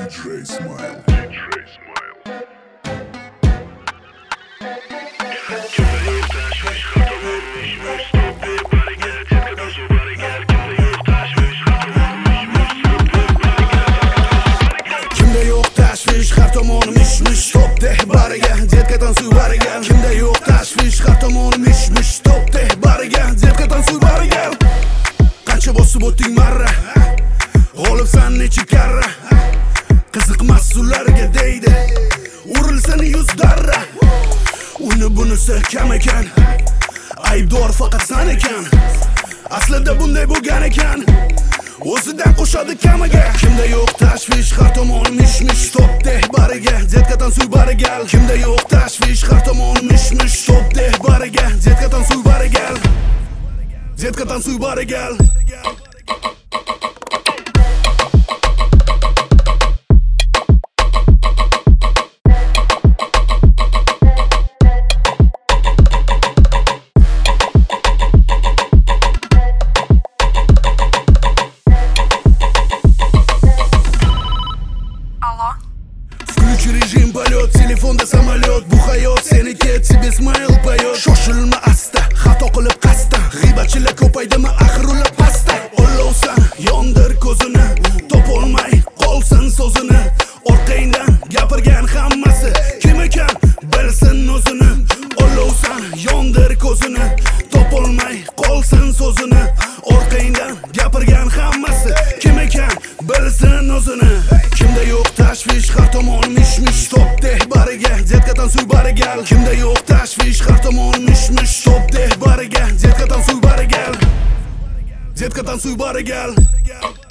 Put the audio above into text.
DJ Smile. Kimda yo'q tashvish, har tomoni mish-mish, top deh bariga, zetkatan suv bariga. Kimda yo'q tashvish, har tomoni mish-mish, top deh bariga, zetkatan suv bariga. Qancha bosib o'tding marra, g'olibsan necha karra. Qiziqmas ularga deydi, urilsan 100 darra. Uni bunisi kam ekan, aybdor faqat sen ekan. Aslida bunday bo'lgan ekan, o'zidan qo'shadi kamiga. Kimda yo'q tashvish, har tomoni mish-mish, top deh bariga, zetkatan suv bariga. Kimda yo'q tashvish, har tomoni mish-mish, top deh bariga, zetkatan suv bariga, zetkatan suv bariga. Включи режим полет, telefonda samolyot. Bu hayot seniki, тебе smile поет. Shoshilma asta, xato qilib qasddan. G'iybatchilar ko'paydimi, axir ular pastda. Olovsan, yondir ko'zini, topolmay qolsin so'zini. Orqangdan gapirgan hammasi kim ekan, bilsin o'zini. Olovsan, yondir ko'zini, topolmay qolsin so'zini. Orqangdan gapirgan hammasi kim ekan, bilsin o'zini. Kimda yo'q tashvish, har tomoni mish-mish, top deh bariga, zetkatan suv bariga. Kimda yo'q tashvish, har tomoni mish-mish, top deh bariga, zetkatan suv bariga, zetkatan suv bariga.